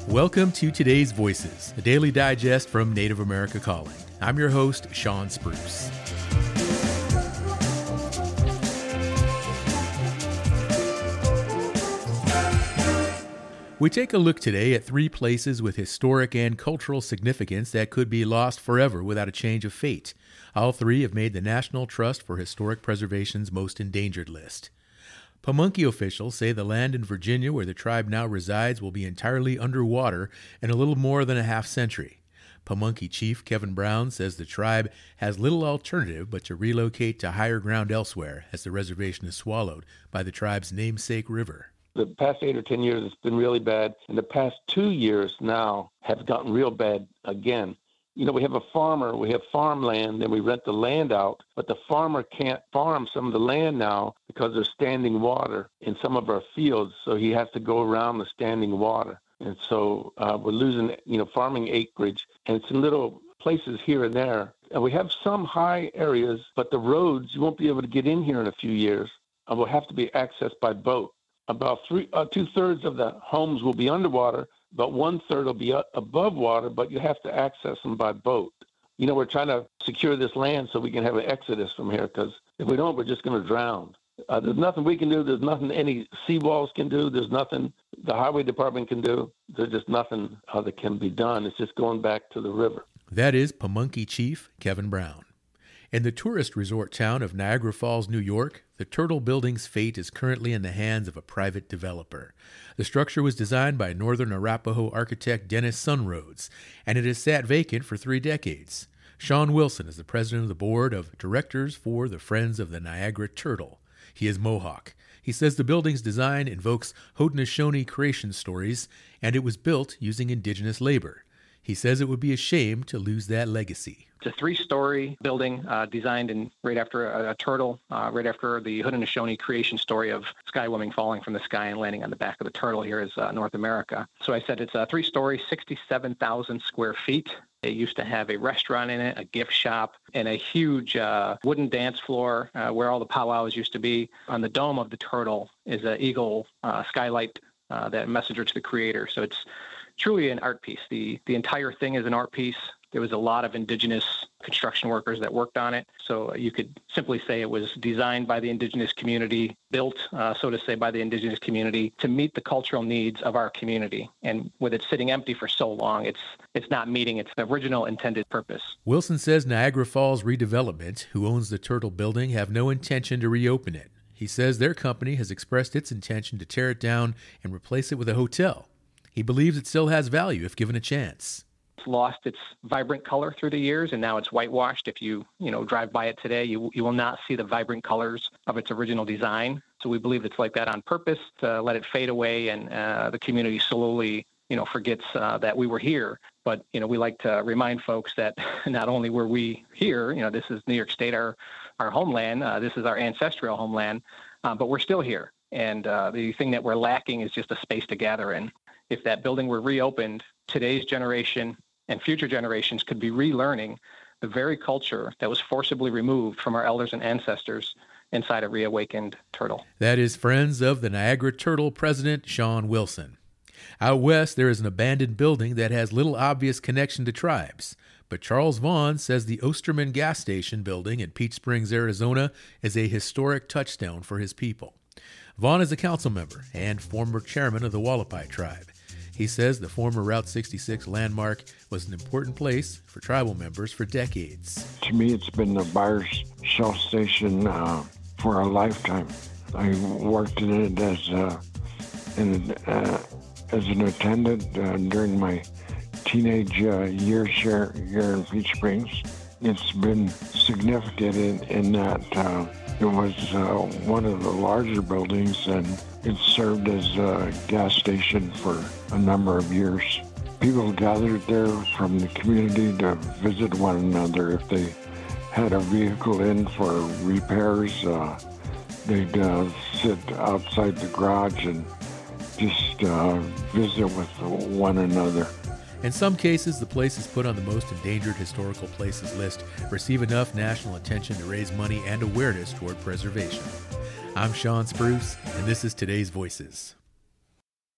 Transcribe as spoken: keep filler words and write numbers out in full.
Welcome to today's Voices, a daily digest from Native America Calling. I'm your host, Sean Spruce. We take a look today at three places with historic and cultural significance that could be lost forever without a change of fate. All three have made the National Trust for Historic Preservation's most endangered list. Pamunkey officials say the land in Virginia where the tribe now resides will be entirely underwater in a little more than a half century. Pamunkey Chief Kevin Brown says the tribe has little alternative but to relocate to higher ground elsewhere as the reservation is swallowed by the tribe's namesake river. The past eight or ten years, it's been really bad. And the past two years now have gotten real bad again. You know, we have a farmer, we have farmland, and we rent the land out, but the farmer can't farm some of the land now because there's standing water in some of our fields, so he has to go around the standing water. And so uh, we're losing, you know, farming acreage, and it's in little places here and there. And we have some high areas, but the roads, you won't be able to get in here in a few years, and will have to be accessed by boat. About three, uh, two-thirds of the homes will be underwater, but one-third will be above water, but you have to access them by boat. You know, we're trying to secure this land so we can have an exodus from here, because if we don't, we're just going to drown. Uh, there's nothing we can do. There's nothing any seawalls can do. There's nothing the highway department can do. There's just nothing uh, that can be done. It's just going back to the river. That is Pamunkey Chief Kevin Brown. In the tourist resort town of Niagara Falls, New York, the Turtle Building's fate is currently in the hands of a private developer. The structure was designed by Northern Arapaho architect Dennis Sunroads, and it has sat vacant for three decades. Sean Wilson is the president of the board of directors for the Friends of the Niagara Turtle. He is Mohawk. He says the building's design invokes Haudenosaunee creation stories, and it was built using indigenous labor. He says it would be a shame to lose that legacy. It's a three-story building uh, designed in right after a, a turtle, uh, right after the Haudenosaunee creation story of sky women falling from the sky and landing on the back of the turtle here is uh, North America. So I said it's a three-story, sixty-seven thousand square feet. It used to have a restaurant in it, a gift shop, and a huge uh, wooden dance floor uh, where all the powwows used to be. On the dome of the turtle is an eagle uh, skylight, uh, that messenger to the creator. So it's truly an art piece. The the entire thing is an art piece. There was a lot of indigenous construction workers that worked on it. So you could simply say it was designed by the indigenous community, built, uh, so to say, by the indigenous community to meet the cultural needs of our community. And with it sitting empty for so long, it's it's not meeting its original intended purpose. Wilson says Niagara Falls Redevelopment, who owns the Turtle Building, have no intention to reopen it. He says their company has expressed its intention to tear it down and replace it with a hotel. He believes it still has value if given a chance. It's lost its vibrant color through the years, and now it's whitewashed. If you, you know, drive by it today, you you will not see the vibrant colors of its original design. So we believe it's like that on purpose to let it fade away, and uh, the community slowly, you know, forgets uh, that we were here. But, you know, we like to remind folks that not only were we here, you know, this is New York State, our, our homeland. Uh, this is our ancestral homeland, uh, but we're still here. And uh, the thing that we're lacking is just a space to gather in. If that building were reopened, today's generation and future generations could be relearning the very culture that was forcibly removed from our elders and ancestors inside a reawakened turtle. That is Friends of the Niagara Turtle President Sean Wilson. Out west, there is an abandoned building that has little obvious connection to tribes. But Charles Vaughn says the Osterman gas station building in Peach Springs, Arizona is a historic touchstone for his people. Vaughn is a council member and former chairman of the Wallapai tribe. He says the former Route sixty-six landmark was an important place for tribal members for decades. To me, it's been the buyer's shelf station uh, for a lifetime. I worked in it as, a, in, uh, as an attendant uh, during my teenage uh, years here, here in Peach Springs. It's been significant in, in that uh, it was uh, one of the larger buildings, and it served as a gas station for a number of years. People gathered there from the community to visit one another. If they had a vehicle in for repairs, uh, they'd uh, sit outside the garage and just uh, visit with one another. In some cases, the places put on the most endangered historical places list receive enough national attention to raise money and awareness toward preservation. I'm Sean Spruce, and this is Today's Voices.